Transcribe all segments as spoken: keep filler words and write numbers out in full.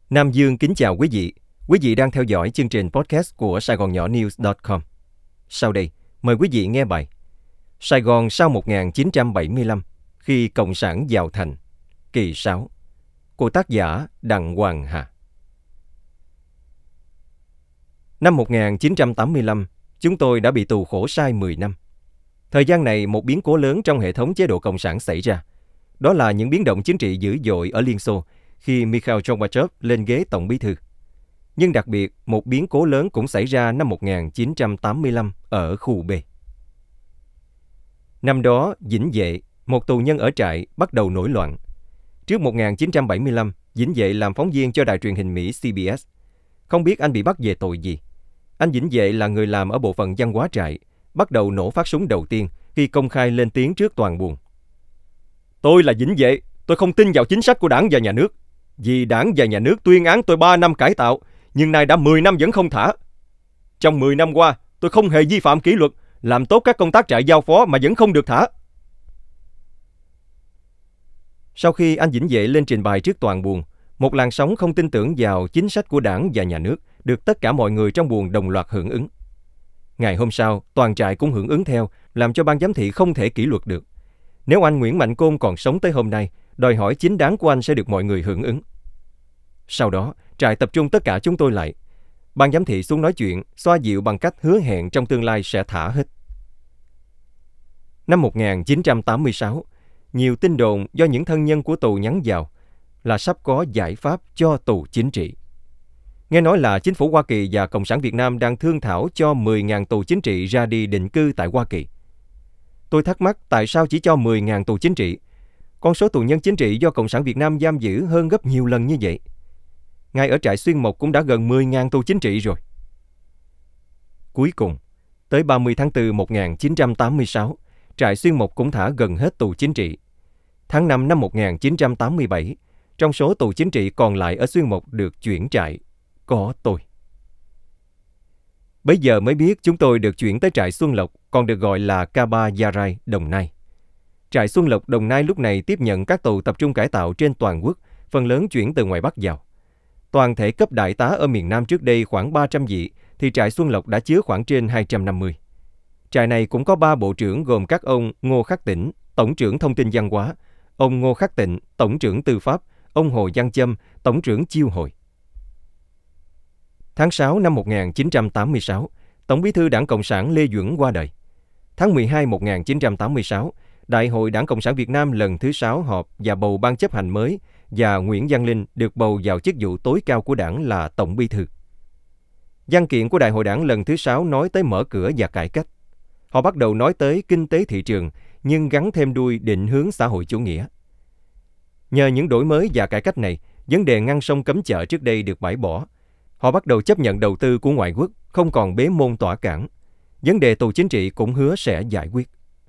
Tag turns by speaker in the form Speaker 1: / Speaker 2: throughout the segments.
Speaker 1: Nam Dương kính chào quý vị. Quý vị đang theo dõi chương trình podcast của Sài Gòn Nhỏ News chấm com. Sau đây, mời quý vị nghe bài Sài Gòn sau một nghìn chín trăm bảy mươi lăm, khi Cộng sản vào thành, kỳ sáu, của tác giả Đặng Hoàng Hà. Năm một nghìn chín trăm tám mươi lăm, chúng tôi đã bị tù khổ sai mười năm. Thời gian này, một biến cố lớn trong hệ thống chế độ Cộng sản xảy ra. Đó là những biến động chính trị dữ dội ở Liên Xô khi Mikhail Gorbachev lên ghế Tổng bí thư. Nhưng đặc biệt, một biến cố lớn cũng xảy ra năm một nghìn chín trăm tám mươi lăm ở khu B. Năm đó, Vĩnh Vệ, một tù nhân ở trại, bắt đầu nổi loạn. Trước một nghìn chín trăm bảy mươi lăm, Vĩnh Vệ làm phóng viên cho đài truyền hình Mỹ C B S. Không biết anh bị bắt về tội gì. Anh Vĩnh Vệ là người làm ở bộ phận văn hóa trại, bắt đầu nổ phát súng đầu tiên khi công khai lên tiếng trước toàn buồng. Tôi là Vĩnh Vệ, tôi không tin vào chính sách của Đảng và Nhà nước. Vì Đảng và Nhà nước tuyên án tôi ba năm cải tạo, nhưng nay đã mười năm vẫn không thả. Trong mười năm qua, tôi không hề vi phạm kỷ luật, làm tốt các công tác trại giao phó mà vẫn không được thả. Sau khi anh Vĩnh Vệ lên trình bày trước toàn buồng, một làn sóng không tin tưởng vào chính sách của Đảng và Nhà nước được tất cả mọi người trong buồng đồng loạt hưởng ứng. Ngày hôm sau, toàn trại cũng hưởng ứng theo, làm cho ban giám thị không thể kỷ luật được. Nếu anh Nguyễn Mạnh Côn còn sống tới hôm nay, đòi hỏi chính đáng của anh sẽ được mọi người hưởng ứng. Sau đó, trại tập trung tất cả chúng tôi lại. Ban giám thị xuống nói chuyện, xoa dịu bằng cách hứa hẹn trong tương lai sẽ thả hết. Năm một nghìn chín trăm tám mươi sáu, nhiều tin đồn do những thân nhân của tù nhắn vào là sắp có giải pháp cho tù chính trị. Nghe nói là chính phủ Hoa Kỳ và Cộng sản Việt Nam đang thương thảo cho mười nghìn tù chính trị ra đi định cư tại Hoa Kỳ. Tôi thắc mắc tại sao chỉ cho mười nghìn tù chính trị. Con số tù nhân chính trị do Cộng sản Việt Nam giam giữ hơn gấp nhiều lần như vậy. Ngay ở trại Xuyên Mộc cũng đã gần mười nghìn tù chính trị rồi. Cuối cùng, tới ba mươi tháng tư một nghìn chín trăm tám mươi sáu, trại Xuyên Mộc cũng thả gần hết tù chính trị. Tháng năm năm một nghìn chín trăm tám mươi bảy, trong số tù chính trị còn lại ở Xuyên Mộc được chuyển trại, có tôi. Bấy giờ mới biết chúng tôi được chuyển tới trại Xuân Lộc, còn được gọi là Kaba Yarai, Đồng Nai. Trại Xuân Lộc, Đồng Nai lúc này tiếp nhận các tù tập trung cải tạo trên toàn quốc, phần lớn chuyển từ ngoài Bắc vào. Toàn thể cấp đại tá ở miền Nam trước đây khoảng ba trăm vị, thì trại Xuân Lộc đã chứa khoảng trên hai trăm năm mươi. Trại này cũng có ba bộ trưởng gồm các ông Ngô Khắc Tĩnh, Tổng trưởng Thông tin Văn hóa, ông Ngô Khắc Tịnh, Tổng trưởng Tư pháp, ông Hồ Văn Châm, Tổng trưởng Chiêu hội. Tháng sáu năm một nghìn chín trăm tám mươi sáu, Tổng bí thư Đảng Cộng sản Lê Duẩn qua đời. Tháng mười hai năm một nghìn chín trăm tám mươi sáu, Đại hội Đảng Cộng sản Việt Nam lần thứ sáu họp và bầu ban chấp hành mới, và Nguyễn Văn Linh được bầu vào chức vụ tối cao của Đảng là Tổng bí thư. Văn kiện của Đại hội Đảng lần thứ sáu nói tới mở cửa và cải cách. Họ bắt đầu nói tới kinh tế thị trường, nhưng gắn thêm đuôi định hướng xã hội chủ nghĩa. Nhờ những đổi mới và cải cách này, vấn đề ngăn sông cấm chợ trước đây được bãi bỏ. Họ bắt đầu chấp nhận đầu tư của ngoại quốc, không còn bế môn tỏa cản. Vấn đề tù chính trị cũng hứa sẽ giải quyết.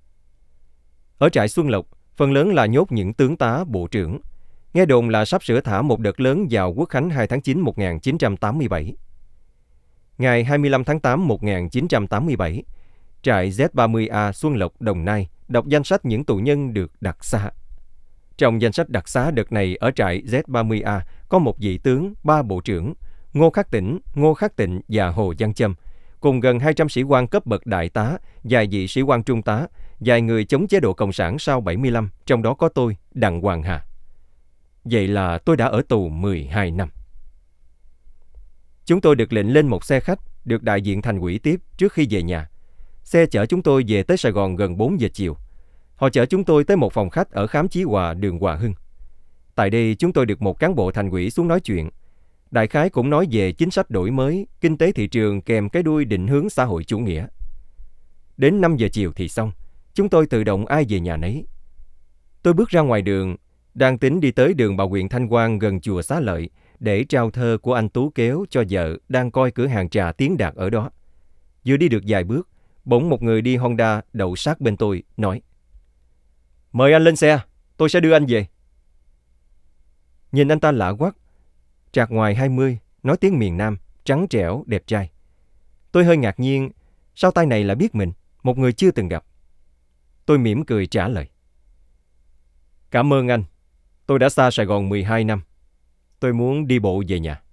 Speaker 1: Ở trại Xuân Lộc, phần lớn là nhốt những tướng tá, bộ trưởng. Nghe đồn là sắp sửa thả một đợt lớn vào Quốc khánh hai tháng chín năm một nghìn chín trăm tám mươi bảy. Ngày hai mươi lăm tháng tám năm một nghìn chín trăm tám mươi bảy, trại Z ba mươi A Xuân Lộc, Đồng Nai đọc danh sách những tù nhân được đặc xá. Trong danh sách đặc xá đợt này ở trại Z ba mươi A có một vị tướng, ba bộ trưởng, Ngô Khắc Tĩnh, Ngô Khắc Tịnh và Hồ Văn Châm, cùng gần hai trăm sĩ quan cấp bậc đại tá, vài vị sĩ quan trung tá, vài người chống chế độ Cộng sản sau bảy mươi lăm, trong đó có tôi, Đặng Hoàng Hà. Vậy là tôi đã ở tù mười hai năm. Chúng tôi được lệnh lên một xe khách, được đại diện thành ủy tiếp trước khi về nhà. Xe chở chúng tôi về tới Sài Gòn gần bốn giờ chiều. Họ chở chúng tôi tới một phòng khách ở Khám Chí Hòa, đường Hòa Hưng. Tại đây chúng tôi được một cán bộ thành ủy xuống nói chuyện. Đại khái cũng nói về chính sách đổi mới, kinh tế thị trường kèm cái đuôi định hướng xã hội chủ nghĩa. Đến năm giờ chiều thì xong, chúng tôi tự động ai về nhà nấy. Tôi bước ra ngoài đường, đang tính đi tới đường Bà Quyện Thanh Quang gần chùa Xá Lợi để trao thơ của anh Tú Kéo cho vợ đang coi cửa hàng trà Tiến Đạt ở đó. Vừa đi được vài bước, bỗng một người đi Honda đậu sát bên tôi, nói: "Mời anh lên xe, tôi sẽ đưa anh về." Nhìn anh ta lạ quắc, trạc ngoài hai mươi, nói tiếng miền Nam, trắng trẻo, đẹp trai. Tôi hơi ngạc nhiên, sao tay này lại biết mình, một người chưa từng gặp. Tôi mỉm cười trả lời: "Cảm ơn anh, tôi đã xa Sài Gòn mười hai năm. Tôi muốn đi bộ về nhà.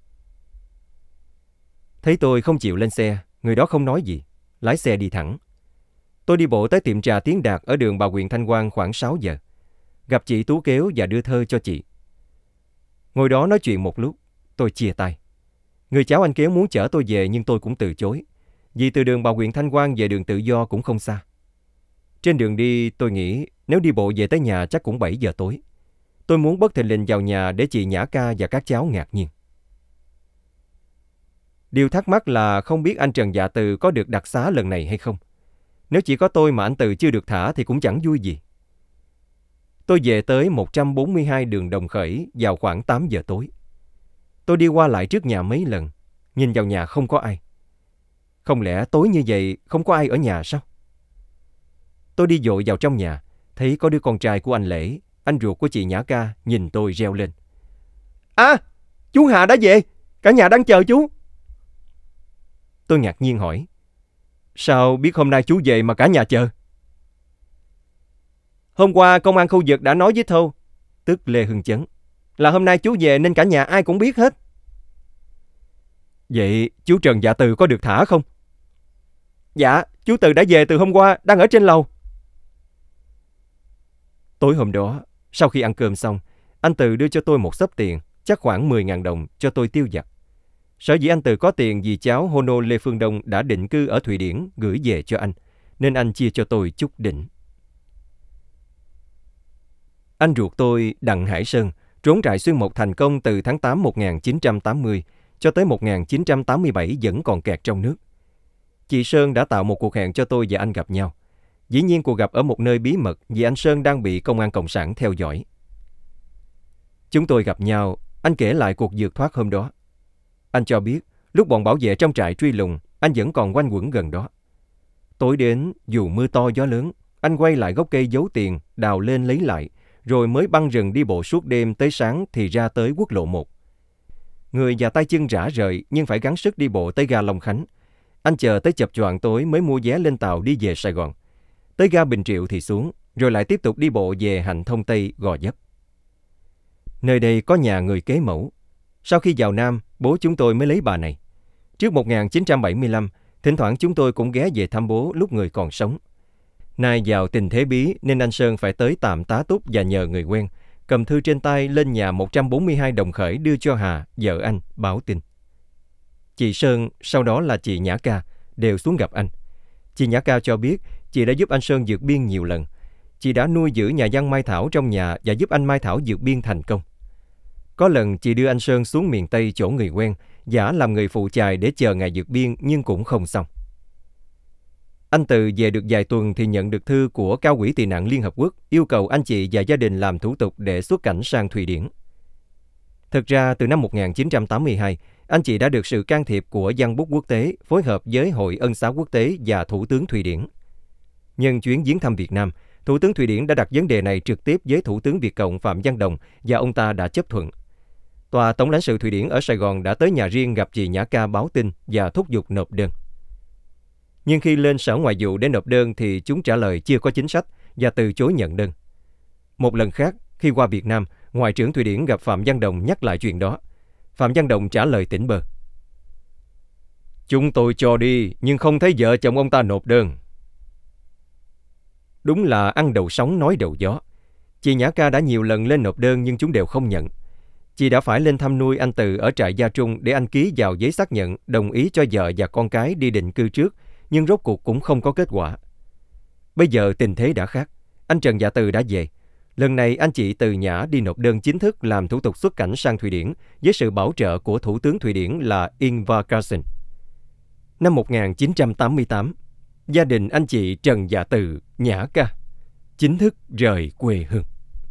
Speaker 1: Thấy tôi không chịu lên xe, người đó không nói gì, lái xe đi thẳng. Tôi đi bộ tới tiệm trà Tiến Đạt ở đường Bà Quyện Thanh Quang khoảng sáu giờ. Gặp chị Tú Kéo và đưa thơ cho chị. Ngồi đó nói chuyện một lúc, tôi chia tay. Người cháu anh Kéo muốn chở tôi về nhưng tôi cũng từ chối, vì từ đường Bà Quyện Thanh Quang về đường Tự Do cũng không xa. Trên đường đi tôi nghĩ nếu đi bộ về tới nhà chắc cũng bảy giờ tối. Tôi muốn bất thình lình vào nhà để chị Nhã Ca và các cháu ngạc nhiên. Điều thắc mắc là không biết anh Trần Dạ Từ có được đặc xá lần này hay không. Nếu chỉ có tôi mà anh Từ chưa được thả thì cũng chẳng vui gì. Tôi về tới một trăm bốn mươi hai đường Đồng Khởi vào khoảng tám giờ tối. Tôi đi qua lại trước nhà mấy lần, nhìn vào nhà không có ai. Không lẽ tối như vậy không có ai ở nhà sao? Tôi đi vội vào trong nhà, thấy có đứa con trai của anh Lễ, anh ruột của chị Nhã Ca, nhìn tôi reo lên. À, chú Hà đã về, cả nhà đang chờ chú. Tôi ngạc nhiên hỏi, sao biết hôm nay chú về mà cả nhà chờ? Hôm qua công an khu vực đã nói với Thâu, tức Lê Hưng Chấn, là hôm nay chú về nên cả nhà ai cũng biết hết. Vậy chú Trần Dạ Từ có được thả không? Dạ, chú Từ đã về từ hôm qua, đang ở trên lầu. Tối hôm đó, sau khi ăn cơm xong, anh Từ đưa cho tôi một xấp tiền, chắc khoảng mười nghìn đồng cho tôi tiêu vặt. Sở dĩ anh Từ có tiền vì cháu Hono Lê Phương Đông đã định cư ở Thụy Điển gửi về cho anh, nên anh chia cho tôi chút đỉnh. Anh ruột tôi, Đặng Hải Sơn, trốn trại xuyên Mộc thành công từ tháng tám một nghìn chín trăm tám mươi cho tới một nghìn chín trăm tám mươi bảy vẫn còn kẹt trong nước. Chị Sơn đã tạo một cuộc hẹn cho tôi và anh gặp nhau. Dĩ nhiên cuộc gặp ở một nơi bí mật vì anh Sơn đang bị Công an Cộng sản theo dõi. Chúng tôi gặp nhau, anh kể lại cuộc vượt thoát hôm đó. Anh cho biết, lúc bọn bảo vệ trong trại truy lùng, anh vẫn còn quanh quẩn gần đó. Tối đến, dù mưa to gió lớn, anh quay lại gốc cây giấu tiền, đào lên lấy lại, rồi mới băng rừng đi bộ suốt đêm tới sáng thì ra tới quốc lộ một. Người và tay chân rã rời nhưng phải gắng sức đi bộ tới ga Long Khánh. Anh chờ tới chập choạng tối mới mua vé lên tàu đi về Sài Gòn. Tới ga Bình Triệu thì xuống, rồi lại tiếp tục đi bộ về Hạnh Thông Tây, Gò Vấp. Nơi đây có nhà người kế mẫu. Sau khi vào Nam, bố chúng tôi mới lấy bà này. Trước một nghìn chín trăm bảy mươi lăm, thỉnh thoảng chúng tôi cũng ghé về thăm bố lúc người còn sống. Nay vào tình thế bí nên anh Sơn phải tới tạm tá túc và nhờ người quen, cầm thư trên tay lên nhà một trăm bốn mươi hai Đồng Khởi đưa cho Hà, vợ anh, báo tin. Chị Sơn, sau đó là chị Nhã Ca, đều xuống gặp anh. Chị Nhã Ca cho biết chị đã giúp anh Sơn vượt biên nhiều lần. Chị đã nuôi giữ nhà văn mai thảo trong nhà và giúp anh mai thảo vượt biên thành công. Có lần chị đưa anh Sơn xuống miền Tây chỗ người quen, giả làm người phụ chài để chờ ngày vượt biên nhưng cũng không xong. Anh Từ về được vài tuần thì nhận được thư của Cao ủy tị nạn Liên Hợp Quốc yêu cầu anh chị và gia đình làm thủ tục để xuất cảnh sang Thụy Điển. Thực ra từ năm một nghìn chín trăm tám mươi hai, anh chị đã được sự can thiệp của Văn bút quốc tế phối hợp với Hội Ân xá quốc tế và Thủ tướng Thụy Điển. Nhân chuyến viếng thăm Việt Nam, Thủ tướng Thụy Điển đã đặt vấn đề này trực tiếp với Thủ tướng Việt Cộng Phạm Văn Đồng và ông ta đã chấp thuận. Tòa Tổng lãnh sự Thụy Điển ở Sài Gòn đã tới nhà riêng gặp chị Nhã Ca báo tin và thúc giục nộp đơn. Nhưng khi lên Sở Ngoại vụ để nộp đơn thì chúng trả lời chưa có chính sách và từ chối nhận đơn. Một lần khác, khi qua Việt Nam, Ngoại trưởng Thụy Điển gặp Phạm Văn Đồng nhắc lại chuyện đó. Phạm Văn Đồng trả lời tỉnh bơ. Chúng tôi cho đi, nhưng không thấy vợ chồng ông ta nộp đơn. Đúng là ăn đầu sóng nói đầu gió. Chị Nhã Ca đã nhiều lần lên nộp đơn nhưng chúng đều không nhận. Chị đã phải lên thăm nuôi anh Từ ở trại Gia Trung để anh ký vào giấy xác nhận đồng ý cho vợ và con cái đi định cư trước, nhưng rốt cuộc cũng không có kết quả. Bây giờ tình thế đã khác. Anh Trần Dạ Từ đã về. Lần này anh chị Từ Nhã đi nộp đơn chính thức làm thủ tục xuất cảnh sang Thụy Điển với sự bảo trợ của Thủ tướng Thụy Điển là Ingvar Carlsson. Năm một nghìn chín trăm tám mươi tám, gia đình anh chị Trần Dạ Từ, Nhã Ca chính thức rời quê hương.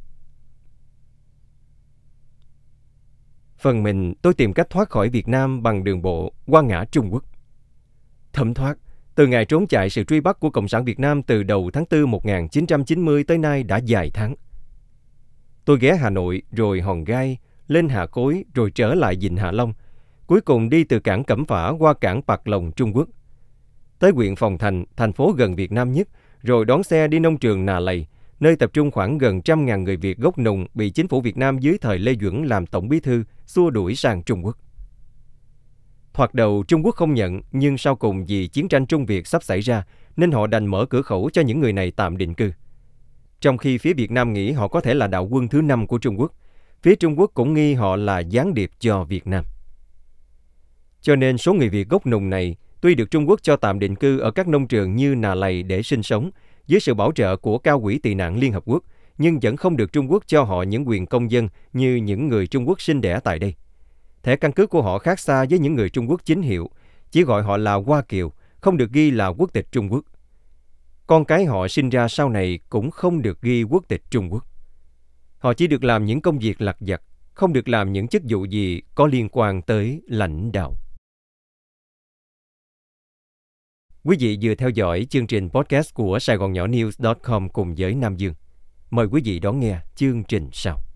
Speaker 1: Phần mình, tôi tìm cách thoát khỏi Việt Nam bằng đường bộ qua ngã Trung Quốc. Thẩm thoát, từ ngày trốn chạy sự truy bắt của Cộng sản Việt Nam từ đầu tháng tư một nghìn chín trăm chín mươi tới nay đã vài tháng. Tôi ghé Hà Nội, rồi Hòn Gai, lên Hà Khối, rồi trở lại Vịnh Hạ Long. Cuối cùng đi từ cảng Cẩm Phả qua cảng Pạc Lồng, Trung Quốc. Tới huyện Phòng Thành, thành phố gần Việt Nam nhất, rồi đón xe đi nông trường Nà Lầy, nơi tập trung khoảng gần trăm ngàn người Việt gốc Nùng bị chính phủ Việt Nam dưới thời Lê Duẩn làm tổng bí thư xua đuổi sang Trung Quốc. Thoạt đầu Trung Quốc không nhận, nhưng sau cùng vì chiến tranh Trung Việt sắp xảy ra nên họ đành mở cửa khẩu cho những người này tạm định cư. Trong khi phía Việt Nam nghĩ họ có thể là đạo quân thứ năm của Trung Quốc, phía Trung Quốc cũng nghi họ là gián điệp cho Việt Nam. Cho nên số người Việt gốc Nùng này tuy được Trung Quốc cho tạm định cư ở các nông trường như Nà Lầy để sinh sống dưới sự bảo trợ của Cao ủy tị nạn Liên Hợp Quốc, nhưng vẫn không được Trung Quốc cho họ những quyền công dân như những người Trung Quốc sinh đẻ tại đây. Thẻ căn cước của họ khác xa với những người Trung Quốc chính hiệu, chỉ gọi họ là Hoa Kiều, không được ghi là quốc tịch Trung Quốc. Con cái họ sinh ra sau này cũng không được ghi quốc tịch Trung Quốc. Họ chỉ được làm những công việc lặt vặt, không được làm những chức vụ gì có liên quan tới lãnh đạo. Quý vị vừa theo dõi chương trình podcast của Sài Gòn Nhỏ News chấm com cùng với Nam Dương. Mời quý vị đón nghe chương trình sau.